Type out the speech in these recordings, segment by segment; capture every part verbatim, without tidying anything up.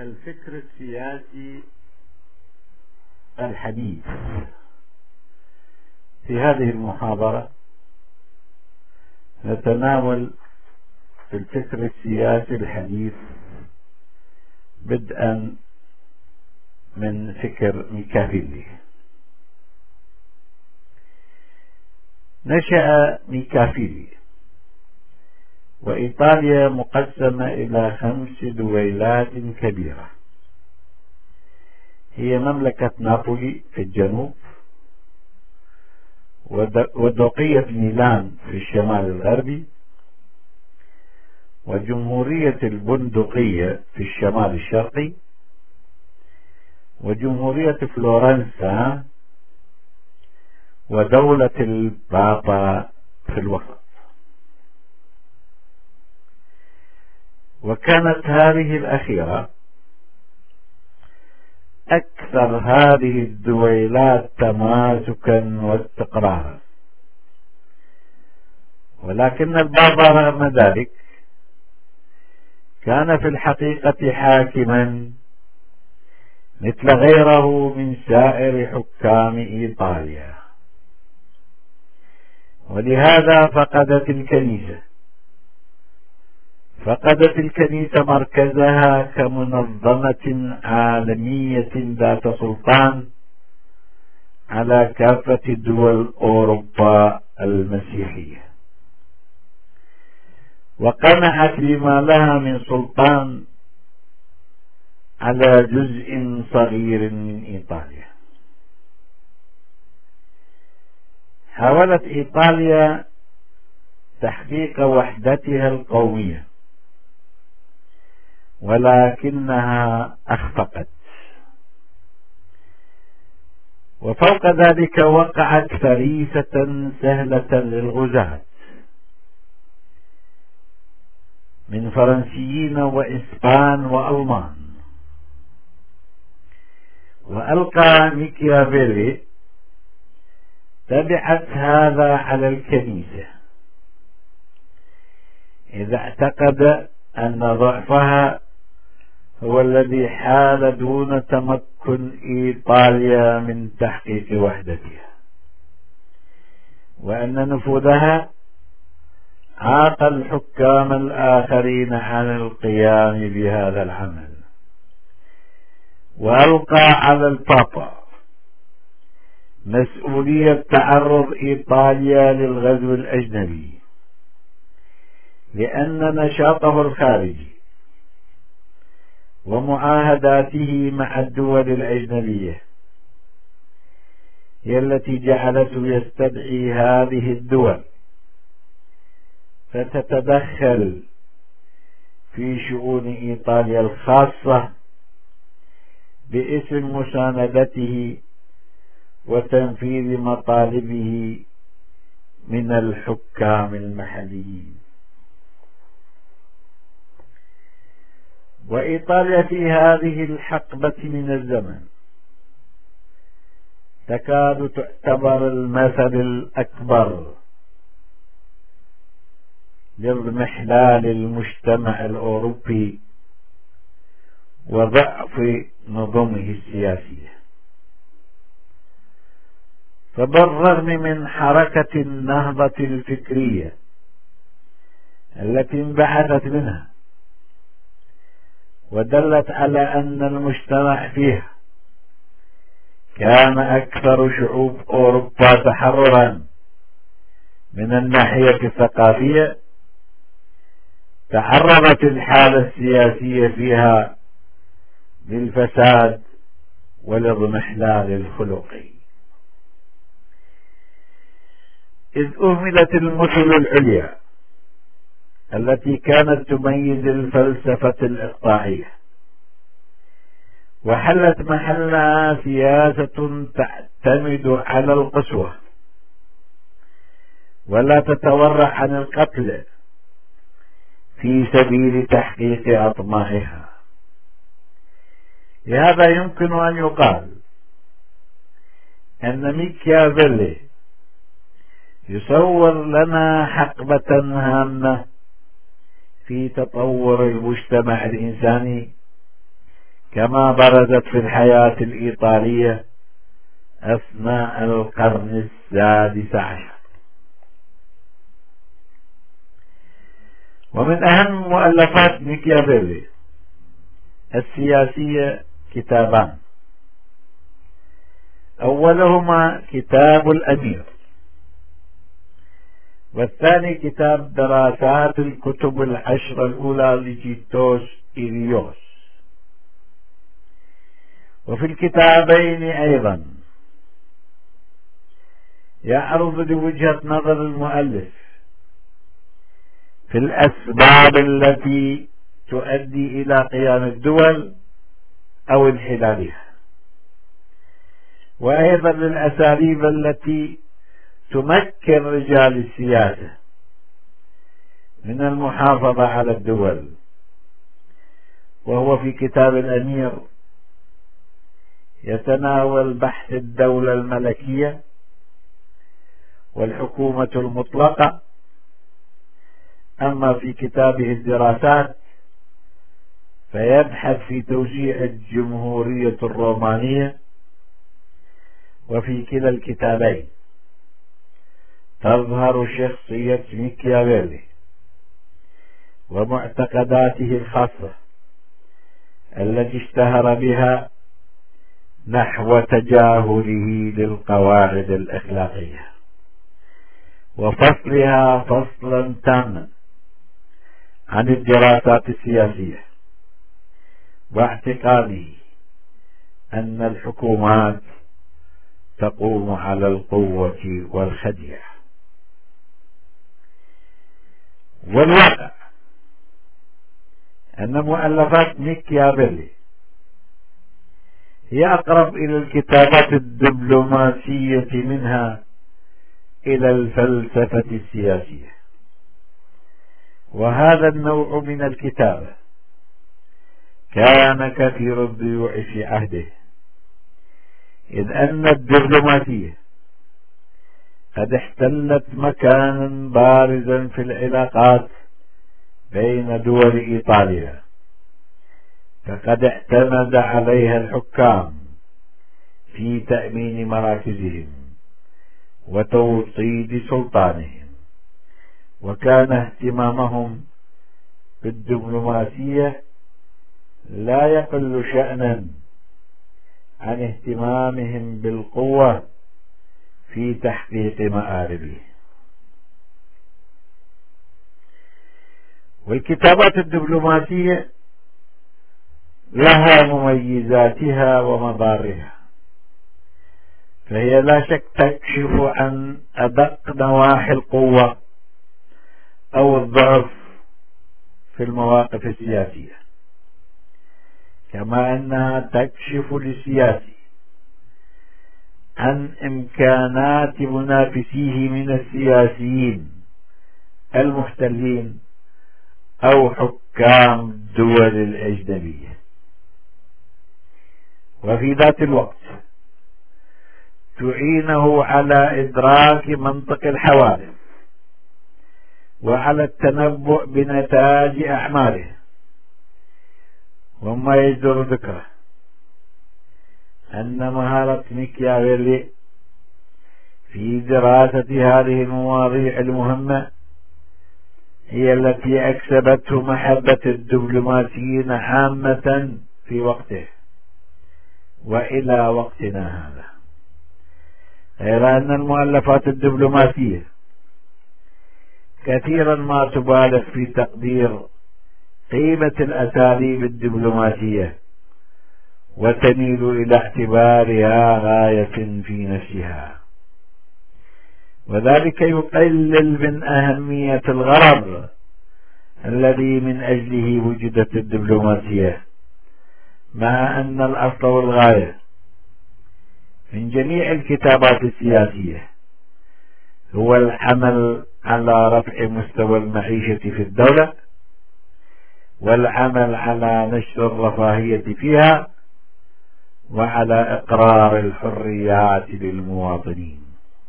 الفكر السياسي الحديث. في هذه المحاضرة نتناول الفكر السياسي الحديث بدءا من فكر ميكافيلي. نشأ ميكافيلي وإيطاليا مقسمة إلى خمس دويلات كبيرة، هي مملكة نابولي في الجنوب، ودوقية ميلان في الشمال الغربي، وجمهورية البندقية في الشمال الشرقي، وجمهورية فلورنسا، ودولة البابا في الوسط. وكانت هذه الأخيرة أكثر هذه الدويلات تماسكا واستقرارا، ولكن البابا رغم ذلك كان في الحقيقة حاكما مثل غيره من سائر حكام إيطاليا، ولهذا فقدت الكنيسة فقدت الكنيسة مركزها كمنظمة عالمية ذات سلطان على كافة دول أوروبا المسيحية، وقنعت بما لها من سلطان على جزء صغير من إيطاليا. حاولت إيطاليا تحقيق وحدتها القومية، ولكنها أخفقت، وفوق ذلك وقعت فريسة سهلة للغزاة من فرنسيين وإسبان وألمان. وألقى ميكافيلي تبعت هذا على الكنيسة، إذا اعتقد أن ضعفها هو الذي حال دون تمكن إيطاليا من تحقيق وحدتها، وأن نفوذها عاق الحكام الآخرين عن القيام بهذا العمل، وألقى على البابا مسؤولية تعرض إيطاليا للغزو الأجنبي، لأن نشاطه الخارجي ومعاهداته مع الدول الأجنبية هي التي جعلته يستدعي هذه الدول فتتدخل في شؤون إيطاليا الخاصة باسم مساندته وتنفيذ مطالبه من الحكام المحليين. وإيطاليا في هذه الحقبة من الزمن تكاد تعتبر المثل الأكبر لاضمحلال المجتمع الأوروبي وضعف نظمه السياسية. فبالرغم من حركة النهضة الفكرية التي انبعثت منها ودلت على أن المجتمع فيها كان أكثر شعوب أوروبا تحررا من الناحية الثقافية، تعرضت الحالة السياسية فيها بالفساد والاضمحلال الخلقي، إذ أهملت المثل العليا التي كانت تميز الفلسفة الإقطاعية، وحلت محلها سياسة تعتمد على القسوة ولا تتورع عن القتل في سبيل تحقيق أطماعها. لهذا يمكن أن يقال أن ميكافيلي يصور لنا حقبة هامة في تطور المجتمع الإنساني كما برزت في الحياة الإيطالية أثناء القرن السادس عشر. ومن أهم مؤلفات ميكيافيلي السياسية كتابان، أولهما كتاب الأمير، والثاني كتاب دراسات الكتب العشر الأولى لتيتوس إليوس. وفي الكتابين أيضا يعرض لوجهة نظر المؤلف في الأسباب التي تؤدي إلى قيام الدول أو انحلالها، وأيضا للأساليب التي تمكن رجال السياسة من المحافظة على الدول. وهو في كتاب الأمير يتناول بحث الدولة الملكية والحكومة المطلقة. أما في كتابه الدراسات فيبحث في توسيع الجمهورية الرومانية. وفي كلا الكتابين تظهر شخصية ميكيافيلي ومعتقداته الخاصة التي اشتهر بها نحو تجاهله للقواعد الأخلاقية وفصلها فصلا تاما عن الدراسات السياسية، واعتقاده أن الحكومات تقوم على القوة والخديعة. والواقع أن مؤلفات ميكيافيلي هي أقرب إلى الكتابات الدبلوماسية منها إلى الفلسفة السياسية. وهذا النوع من الكتابة كان كثير الضيوع في عهده، إذ أن الدبلوماسية قد احتلت مكانا بارزا في العلاقات بين دول إيطاليا، فقد اعتمد عليها الحكام في تأمين مراكزهم وتوطيد سلطانهم، وكان اهتمامهم بالدبلوماسية لا يقل شأنا عن اهتمامهم بالقوة في تحقيق مآربه. والكتابات الدبلوماسية لها مميزاتها ومضارها، فهي لا شك تكشف عن أدق نواحي القوة أو الضعف في المواقف السياسية، كما أنها تكشف للسياسي عن إمكانات منافسيه من السياسيين المحتلين أو حكام الدول الأجنبية. وفي ذات الوقت تعينه على إدراك منطق الحوادث وعلى التنبؤ بنتائج أعماله. وما يجدر ذكره أن مهارة ميكيافيلي في دراسة هذه المواضيع المهمة هي التي أكسبته محبة الدبلوماسيين عامة في وقته وإلى وقتنا هذا، غير أن المؤلفات الدبلوماسية كثيرا ما تبالغ في تقدير قيمة الأساليب الدبلوماسية وتميل إلى اعتبارها غاية في نفسها، وذلك يقلل من أهمية الغرض الذي من أجله وجدت الدبلوماسية، مع أن الأصل والغاية من جميع الكتابات السياسية هو العمل على رفع مستوى المعيشة في الدولة والعمل على نشر الرفاهية فيها وعلى إقرار الحريات للمواطنين.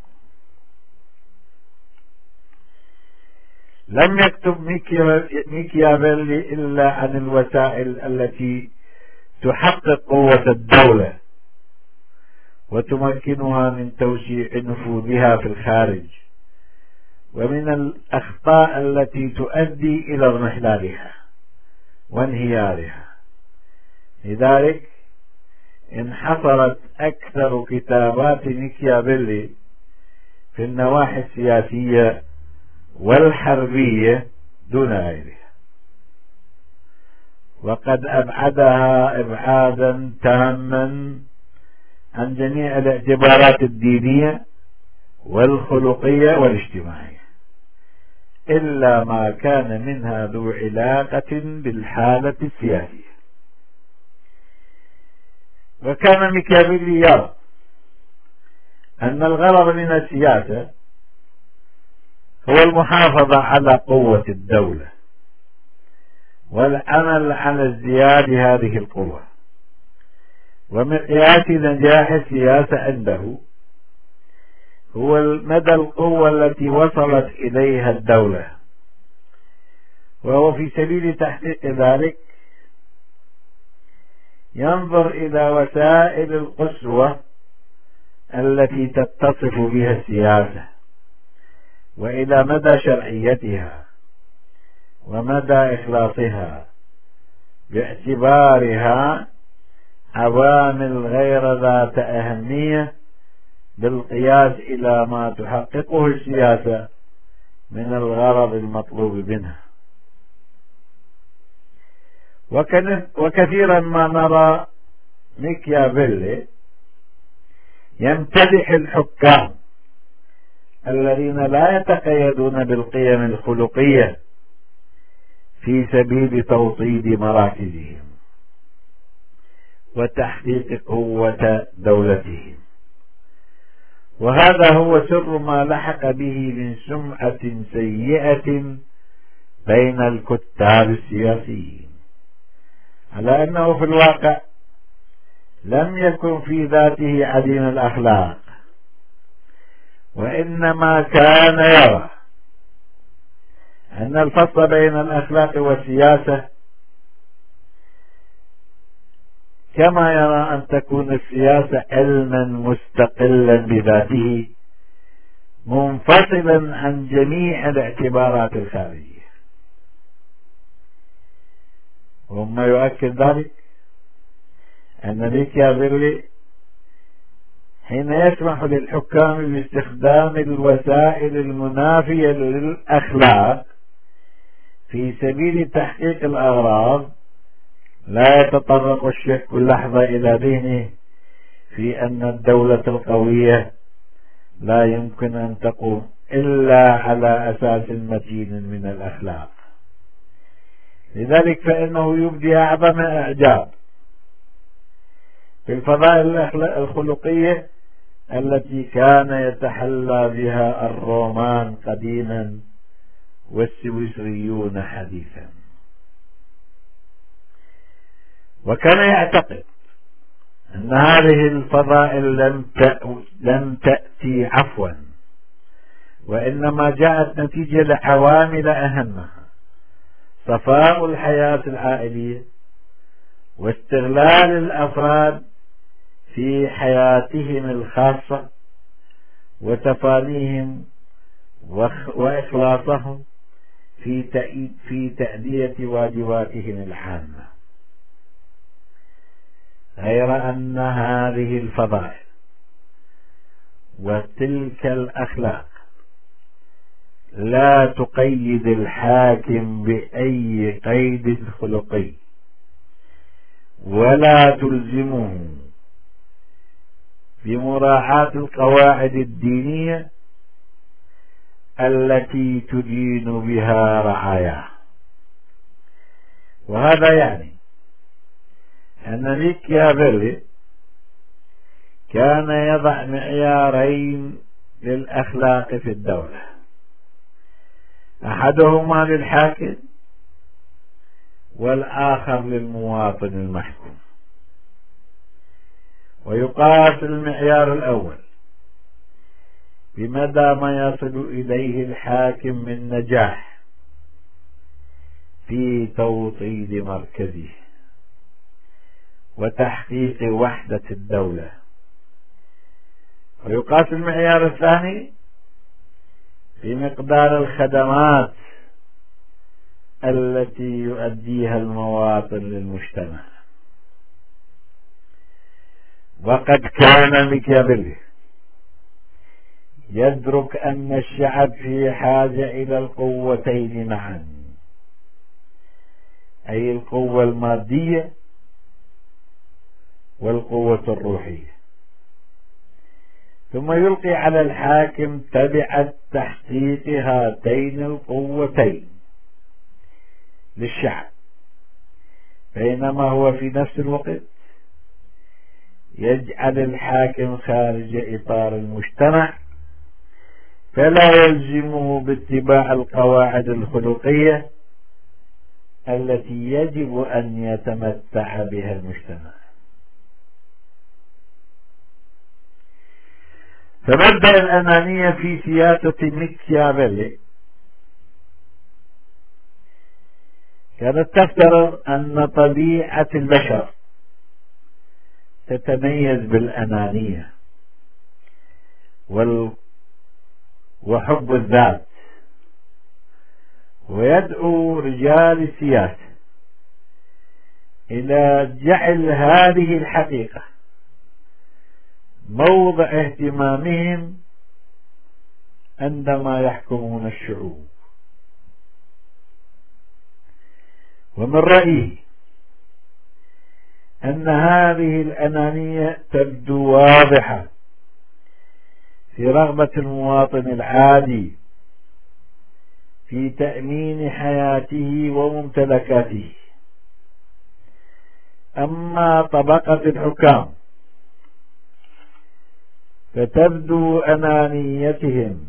لم يكتب ميكيافيلي إلا عن الوسائل التي تحقق قوة الدولة وتمكنها من توسيع نفوذها في الخارج ومن الأخطاء التي تؤدي إلى اضمحلالها وانهيارها. لذلك انحصرت أكثر كتابات ميكيافيلي في النواحي السياسية والحربية دون غيرها، وقد أبعدها إبعادا تاما عن جميع الاعتبارات الدينية والخلقية والاجتماعية إلا ما كان منها ذو علاقة بالحالة السياسية. وكان ميكافيلي يرى أن الغرض من السياسة هو المحافظة على قوة الدولة والعمل على ازدياد هذه القوة، ومقياس نجاح السياسة عنده هو مدى القوة التي وصلت إليها الدولة، وهو في سبيل تحقيق ذلك ينظر إلى وسائل القسوة التي تتصف بها السياسة وإلى مدى شرعيتها ومدى إخلاصها باعتبارها عوامل غير ذات أهمية بالقياس إلى ما تحققه السياسة من الغرض المطلوب منها. وكثيرا ما نرى ميكيافيلي يمتدح الحكام الذين لا يتقيدون بالقيم الخلقية في سبيل توطيد مراكزهم وتحقيق قوة دولتهم، وهذا هو سر ما لحق به من سمعة سيئة بين الكتاب السياسيين، على أنه في الواقع لم يكن في ذاته عديم الأخلاق، وإنما كان يرى أن الفصل بين الأخلاق والسياسة كما يرى أن تكون السياسة علما مستقلا بذاته منفصلا عن جميع الاعتبارات الخارجية. وما يؤكد ذلك أن ميكيافيلي حين يسمح للحكام باستخدام الوسائل المنافية للأخلاق في سبيل تحقيق الأغراض لا يتطرق الشك لحظة إلى ذهنه في أن الدولة القوية لا يمكن أن تقوم إلا على أساس متين من الأخلاق. لذلك فإنه يبدي أعظم إعجاب في الفضائل الخلقية التي كان يتحلى بها الرومان قديما والسويسريون حديثا، وكان يعتقد أن هذه الفضائل لم لم تأتي عفوا، وإنما جاءت نتيجة لعوامل أهمها: صفاء الحياة العائلية واستغلال الأفراد في حياتهم الخاصة وتفانيهم وإخلاصهم في في تأدية واجباتهم العامة، غير أن هذه الفضائل وتلك الأخلاق لا تقيد الحاكم بأي قيد خلقي ولا تلزمه بمراعاة القواعد الدينية التي تدين بها رعاياه. وهذا يعني أن ميكيافيلي كان يضع معيارين للأخلاق في الدولة: أحدهما للحاكم والآخر للمواطن المحكوم. ويقاس المعيار الأول بمدى ما يصل إليه الحاكم من نجاح في توطيد مركزه، وتحقيق وحدة الدولة. ويقاس المعيار الثاني بمقدار الخدمات التي يؤديها المواطن للمجتمع. وقد كان ميكافيلي يدرك أن الشعب في حاجة إلى القوتين معا، أي القوة المادية والقوة الروحية، ثم يلقي على الحاكم تبعة تحقيق هاتين القوتين للشعب، بينما هو في نفس الوقت يجعل الحاكم خارج إطار المجتمع، فلا يلزمه باتباع القواعد الخلقية التي يجب أن يتمتع بها المجتمع. فمبدأ الأنانية في سياسة ميكافيلي كانت تفترض أن طبيعة البشر تتميز بالأنانية وال وحب الذات، ويدعو رجال السياسة إلى جعل هذه الحقيقة موضع اهتمامهم عندما يحكمون الشعوب. ومن رأيه أن هذه الأنانية تبدو واضحة في رغبة المواطن العادي في تأمين حياته وممتلكاته، أما طبقة الحكام فتبدو أنانيتهم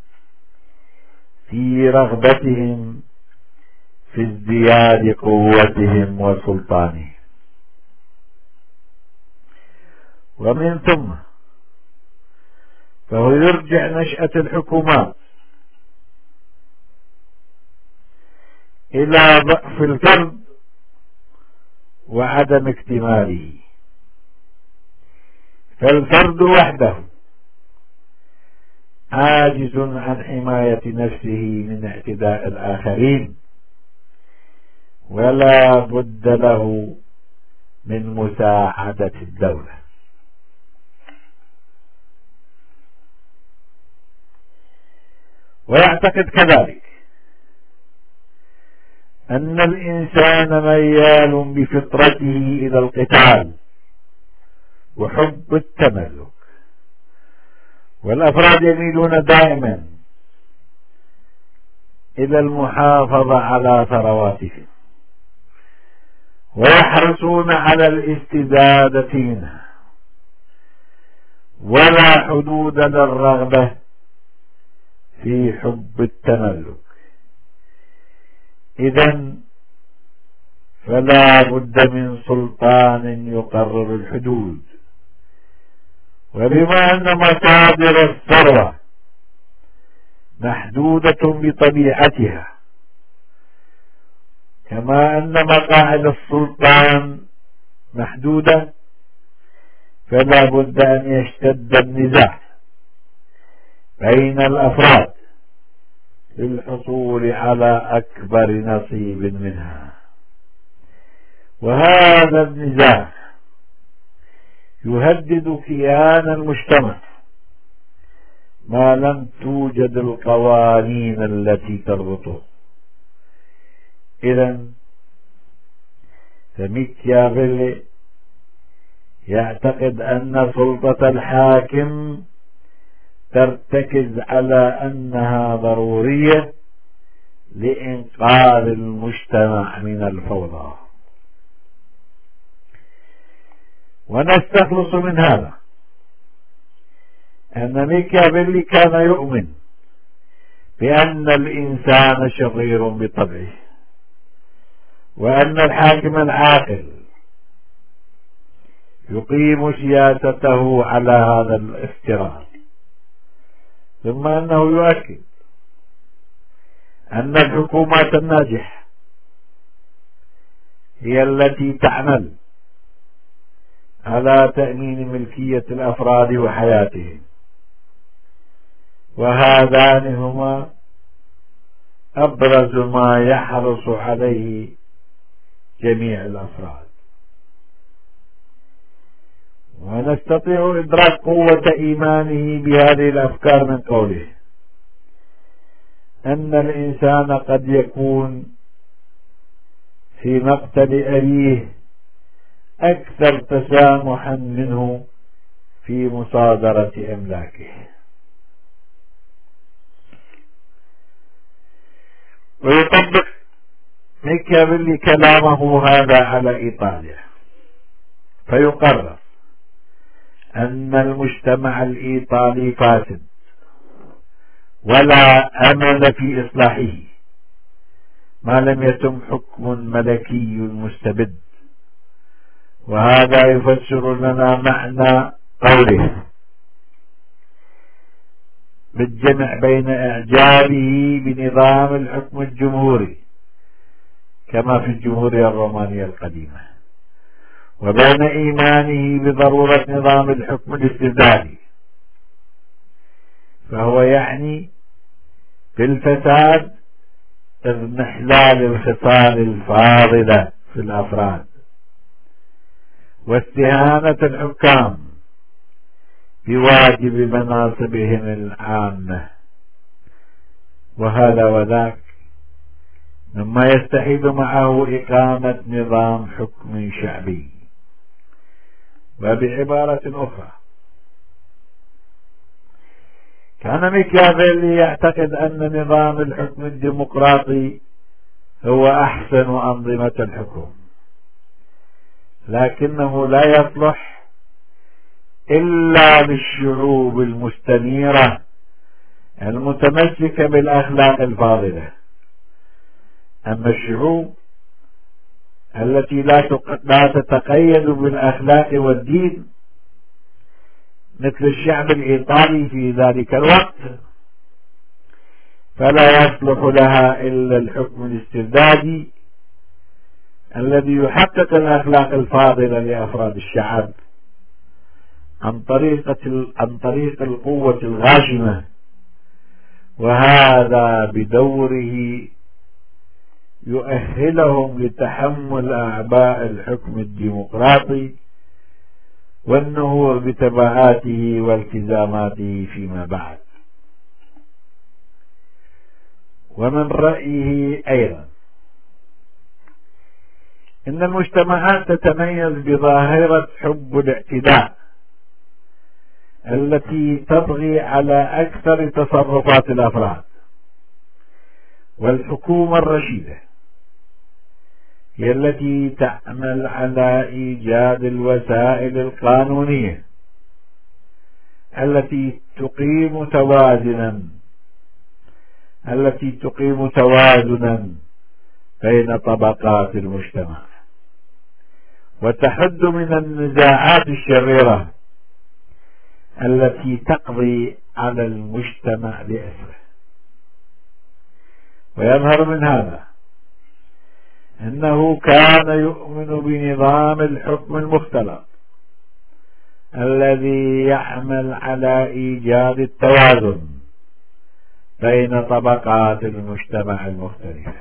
في رغبتهم في ازدياد قوتهم وسلطانهم. ومن ثم فهو يرجع نشأة الحكومات إلى ضعف الفرد وعدم اكتماله، فالفرد وحده عاجز عن حماية نفسه من اعتداء الآخرين، ولا بد له من مساعدة الدولة. ويعتقد كذلك أن الإنسان ميال بفطرته إلى القتال وحب التملك، والأفراد يميلون دائما إلى المحافظة على ثرواتهم ويحرصون على الاستزادة منها، ولا حدود للرغبة في حب التملك. إذن فلا بد من سلطان يقرر الحدود. وبما أن مصادر الثروة محدودة بطبيعتها، كما أن مقاعد السلطان محدودة، فلا بد أن يشتد النزاع بين الأفراد للحصول على أكبر نصيب منها. وهذا النزاع يهدد كيان المجتمع ما لم توجد القوانين التي تربطه. إذن فميكافيلي يعتقد أن سلطة الحاكم ترتكز على أنها ضرورية لإنقاذ المجتمع من الفوضى. ونستخلص من هذا أن ميكافيلي كان يؤمن بأن الإنسان شرير بطبعه، وأن الحاكم العاقل يقيم سياسته على هذا الافتراض، ثم أنه يؤكد أن الحكومات الناجحة هي التي تعمل على تأمين ملكية الأفراد وحياتهم، وهذان هما أبرز ما يحرص عليه جميع الأفراد. ونستطيع إدراك قوة إيمانه بهذه الأفكار من قوله أن الإنسان قد يكون في مقتل أبيه أكثر تسامحا منه في مصادرة أملاكه. ويطبق ميكافيلي كلامه هذا على إيطاليا، فيقرر أن المجتمع الإيطالي فاسد ولا أمل في إصلاحه ما لم يتم حكم ملكي مستبد. وهذا يفسر لنا معنى قوله بالجمع بين إعجابه بنظام الحكم الجمهوري كما في الجمهورية الرومانية القديمة، وبين إيمانه بضرورة نظام الحكم الاستبدادي. فهو يعني بالفساد اضمحلال الخصال الفاضلة في الأفراد واستهانة الحكام بواجب مناصبهم العامة، وهذا وذاك مما يستحيل معه إقامة نظام حكم شعبي. وبعبارة أخرى، كان ميكافيلي يعتقد أن نظام الحكم الديمقراطي هو أحسن أنظمة الحكم، لكنه لا يصلح إلا للشعوب المستنيرة المتمسكة بالأخلاق الفاضلة. أما الشعوب التي لا تتقيد بالأخلاق والدين مثل الشعب الإيطالي في ذلك الوقت، فلا يصلح لها إلا الحكم الاستبدادي الذي يحقق الأخلاق الفاضلة لأفراد الشعب عن طريق عن طريق القوة الغاشمة، وهذا بدوره يؤهلهم لتحمل أعباء الحكم الديمقراطي والنهوض بتبعاته والتزاماته فيما بعد. ومن رأيه أيضا إن المجتمعات تتميز بظاهرة حب الاعتداء التي تطغي على أكثر تصرفات الأفراد، والحكومة الرشيدة هي التي تعمل على إيجاد الوسائل القانونية التي تقيم توازنا التي تقيم توازنا بين طبقات المجتمع، وتحد من النزاعات الشريرة التي تقضي على المجتمع بأسره. ويظهر من هذا أنه كان يؤمن بنظام الحكم المختلط الذي يعمل على إيجاد التوازن بين طبقات المجتمع المختلفة.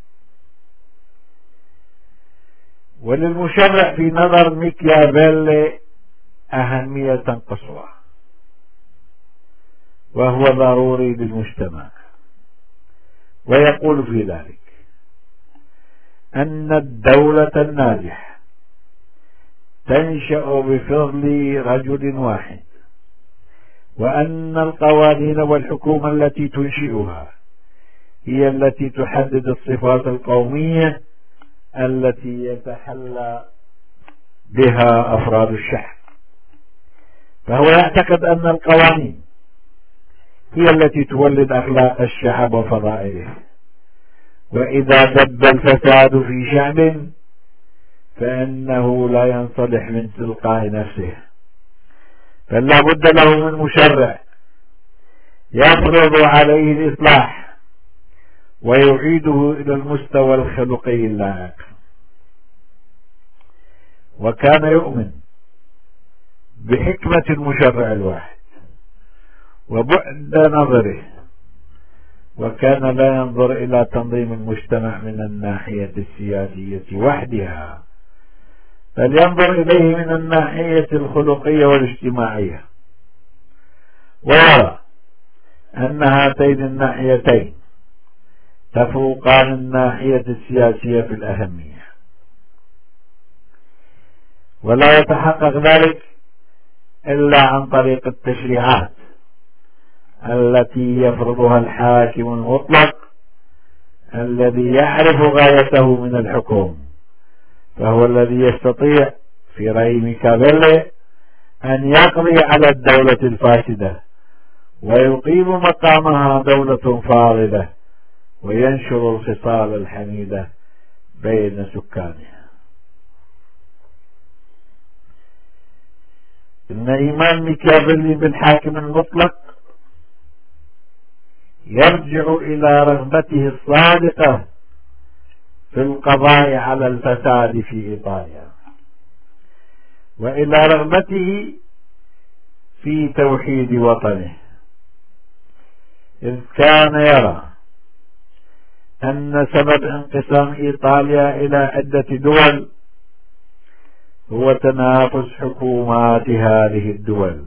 وللمشرع في نظر ميكافيلي أهمية قصوى، وهو ضروري للمجتمع، ويقول في ذلك أن الدولة الناجحة تنشأ بفضل رجل واحد، وأن القوانين والحكومة التي تنشئها هي التي تحدد الصفات القومية التي يتحلى بها أفراد الشعب. فهو يعتقد أن القوانين هي التي تولد أخلاق الشعب وفضائله، وإذا دب الفساد في شعب فإنه لا ينصلح من تلقاء نفسه، بل لا بد له من مشرع يفرض عليه الإصلاح ويعيده إلى المستوى الخلقي اللائق. وكان يؤمن بحكمة المشرع الواحد وبعد نظره، وكان لا ينظر إلى تنظيم المجتمع من الناحية السياسية وحدها، بل ينظر إليه من الناحية الخلقية والاجتماعية، ويرى أن هاتين الناحيتين تفوقان الناحية السياسية في الأهمية، ولا يتحقق ذلك إلا عن طريق التشريعات التي يفرضها الحاكم المطلق الذي يعرف غايته من الحكم، فهو الذي يستطيع في رأي ميكافيلي أن يقضي على الدولة الفاسدة ويقيم مقامها دولة فاضلة وينشر الخصال الحميدة بين سكانها. إن إيمان ميكافيلي بالحاكم المطلق يرجع إلى رغبته الصادقة في القضاء على الفساد في إيطاليا، وإلى رغبته في توحيد وطنه، إذ كان يرى أن سبب انقسام إيطاليا إلى عدة دول هو تنافس حكومات هذه الدول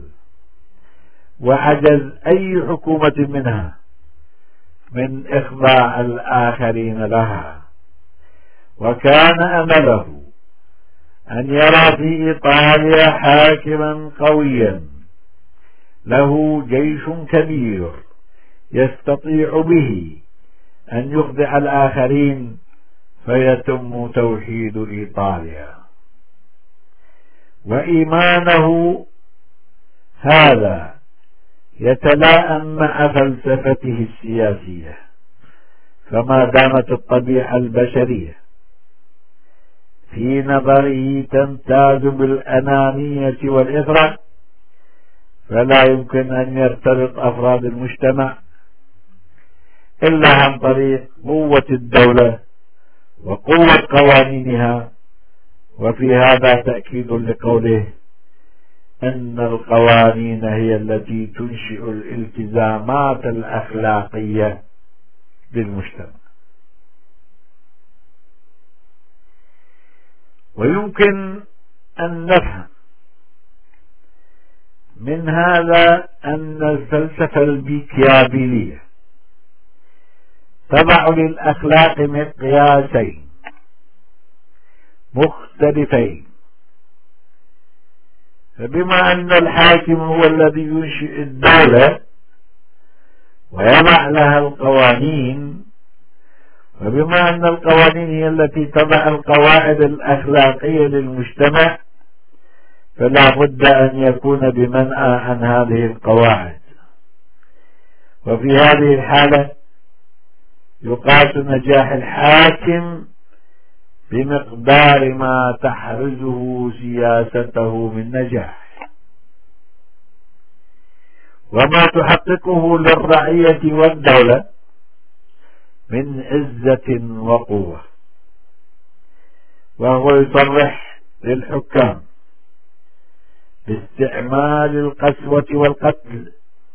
وعجز أي حكومة منها من إخضاع الآخرين لها، وكان أمله أن يرى في إيطاليا حاكما قويا له جيش كبير يستطيع به أن يخضع الآخرين فيتم توحيد إيطاليا. وإيمانه هذا يتلائم مع فلسفته السياسية، فما دامت الطبيعة البشرية في نظره تمتاز بالأنانية والإثرة، فلا يمكن أن يرتبط أفراد المجتمع إلا عن طريق قوة الدولة وقوة قوانينها. وفي هذا تأكيد لقوله أن القوانين هي التي تنشئ الالتزامات الأخلاقية للمجتمع. ويمكن أن نفهم من هذا أن الفلسفة الميكافيلية تضع للأخلاق مقياسين مختلفين، فبما أن الحاكم هو الذي ينشئ الدولة ويضع لها القوانين، وبما أن القوانين هي التي تضع القواعد الأخلاقية للمجتمع، فلا بد أن يكون بمنأى عن هذه القواعد. وفي هذه الحالة يقاس نجاح الحاكم بمقدار ما تحرزه سياسته من نجاح وما تحققه للرعية والدولة من عزة وقوة. وهو يصرح للحكام باستعمال القسوة والقتل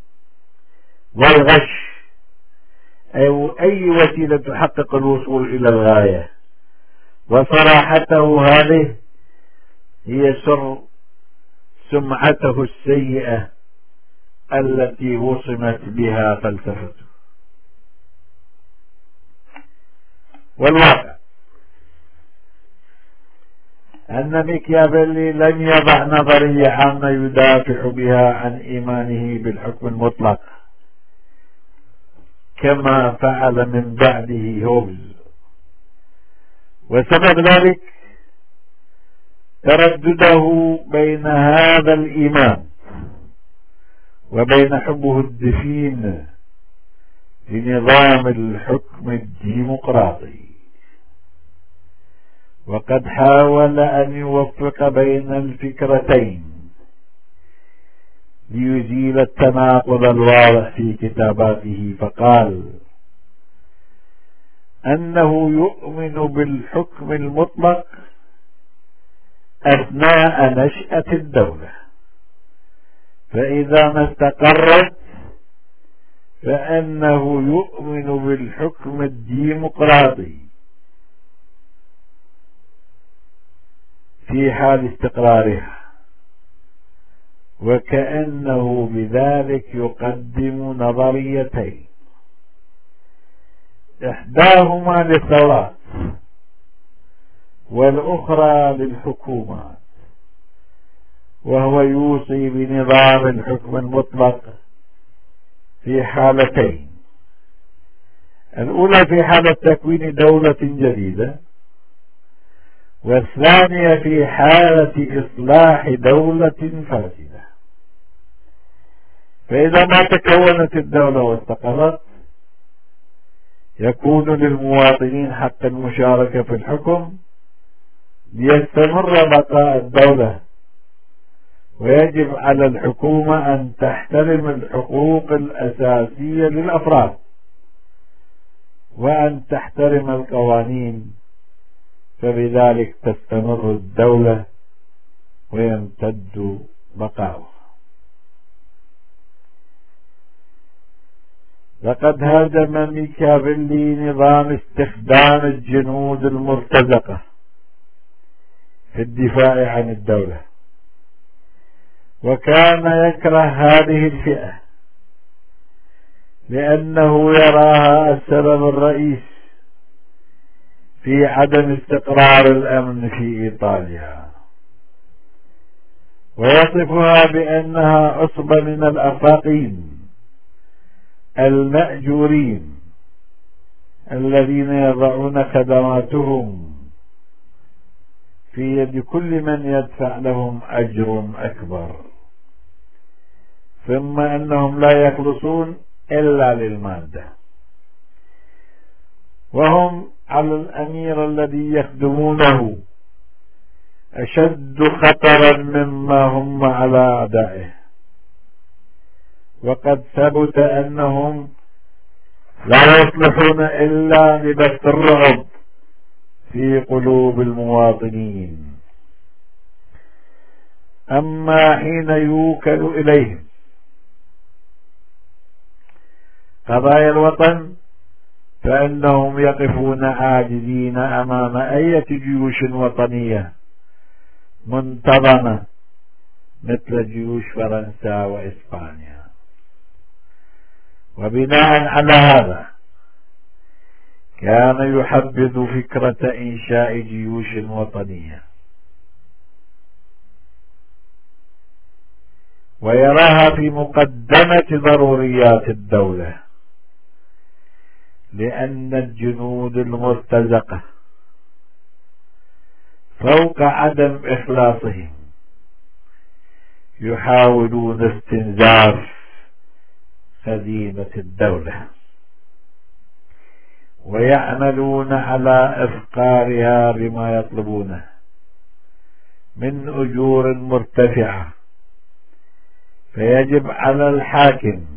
والغش أو أي وسيلة تحقق الوصول إلى الغاية، وصراحته هذه هي سر سمعته السيئة التي وصمت بها فلسفته. والواقع أن ميكافيلي لم يضع نظرية عامة يدافع بها عن إيمانه بالحكم المطلق كما فعل من بعده هوبز، وسبب ذلك تردده بين هذا الإيمان وبين حبه الدفين لنظام الحكم الديمقراطي. وقد حاول أن يوفق بين الفكرتين ليزيل التناقض الواضح في كتاباته، فقال أنه يؤمن بالحكم المطلق أثناء نشأة الدولة، فإذا ما استقرت فإنه يؤمن بالحكم الديمقراطي في حال استقرارها، وكأنه بذلك يقدم نظريتين، إحداهما للثورات والأخرى للحكومات، وهو يوصي بنظام الحكم المطلق في حالتين: الأولى في حالة تكوين دولة جديدة، والثانية في حالة إصلاح دولة فاسدة. فإذا ما تكونت الدولة واستقرت يكون للمواطنين حق المشاركة في الحكم ليستمر بقاء الدولة، ويجب على الحكومة أن تحترم الحقوق الأساسية للأفراد وأن تحترم القوانين، فبذلك تستمر الدولة ويمتد بقاؤها. لقد هاجم ميكافيلي نظام استخدام الجنود المرتزقة في الدفاع عن الدولة، وكان يكره هذه الفئة لأنه يراها السبب الرئيس في عدم استقرار الأمن في إيطاليا، ويصفها بأنها عصبة من الأفاقين المأجورين الذين يضعون خدماتهم في يد كل من يدفع لهم أجر أكبر، ثم أنهم لا يخلصون إلا للمادة، وهم على الأمير الذي يخدمونه أشد خطرا مما هم على أعدائه. وقد ثبت أنهم لا يصلحون إلا لبث الرعب في قلوب المواطنين. أما حين يوكل إليهم قضايا الوطن فإنهم يقفون عاجزين أمام أي جيوش وطنية منتظمة مثل جيوش فرنسا وإسبانيا. وبناء على هذا كان يحبذ فكرة إنشاء جيوش وطنية، ويراها في مقدمة ضروريات الدولة، لأن الجنود المرتزقة فوق عدم إخلاصهم يحاولون استنزاف خزينة الدولة، ويعملون على إفقارها بما يطلبونه من أجور مرتفعة. فيجب على الحاكم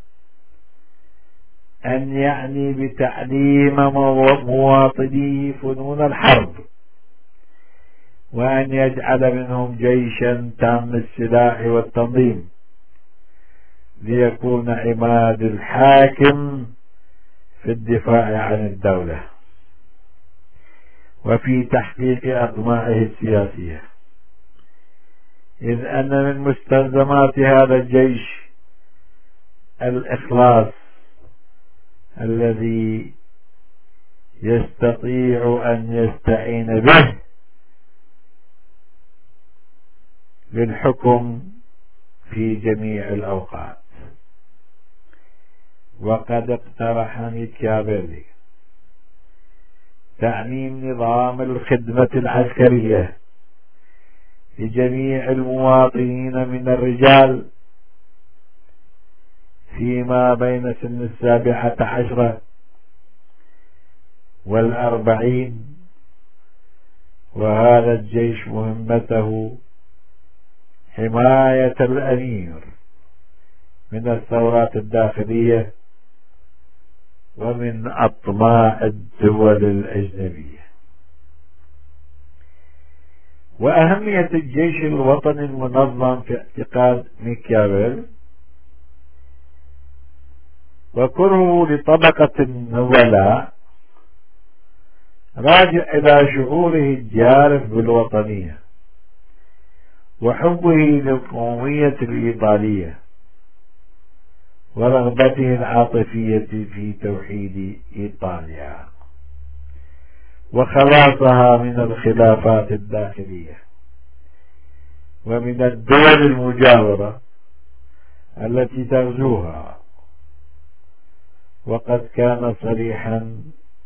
أن يعني بتعليم مواطنيه فنون الحرب، وأن يجعل منهم جيشا تام السلاح والتنظيم ليكون عماد الحاكم في الدفاع عن الدولة وفي تحقيق أطماعه السياسية، إذ أن من مستلزمات هذا الجيش الإخلاص الذي يستطيع أن يستعين به للحكم في جميع الأوقات. وقد اقترح ميكافيلي تعميم نظام الخدمة العسكرية لجميع المواطنين من الرجال فيما بين سن السابعة عشرة والأربعين، وهذا الجيش مهمته حماية الأمير من الثورات الداخلية ومن أطماع الدول الأجنبية. وأهمية الجيش الوطني المنظم في اعتقاد ميكيافيل وكرهه لطبقة النبلاء راجع إلى شعوره الجارف بالوطنية وحبه للقومية الإيطالية ورغبته العاطفية في توحيد إيطاليا وخلاصها من الخلافات الداخلية ومن الدول المجاورة التي تغزوها. وقد كان صريحا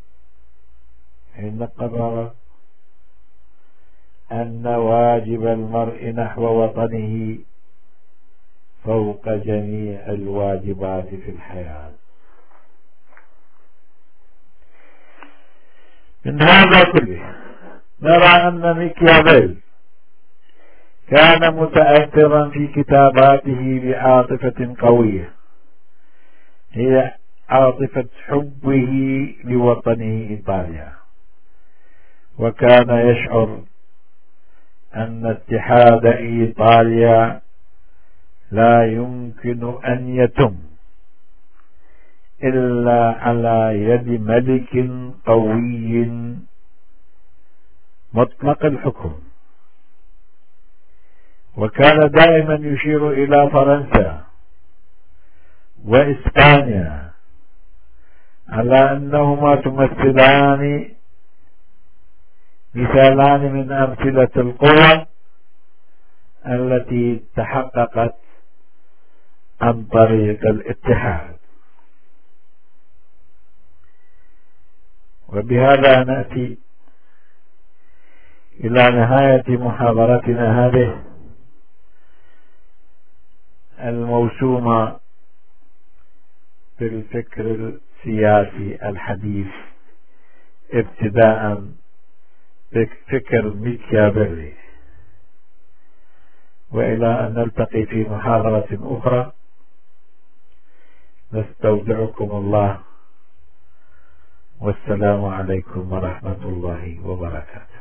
حين قرر أن واجب المرء نحو وطنه فوق جميع الواجبات في الحياة. من هذا كله نرى أن ميكيافيل كان متأثرا في كتاباته بعاطفة قوية هي عاطفة حبه لوطنه إيطاليا، وكان يشعر أن اتحاد إيطاليا لا يمكن أن يتم إلا على يد ملك قوي مطلق الحكم. وكان دائما يشير إلى فرنسا وإسبانيا على أنهما تمثلان مثالان من أمثلة القوى التي تحققت عن طريق الاتحاد. وبهذا نأتي إلى نهاية محاضرتنا هذه الموسومة بالفكر السياسي الحديث ابتداء بفكر ميكيافيلي، وإلى أن نلتقي في محاضرة أخرى نستودعكم الله، والسلام عليكم ورحمة الله وبركاته.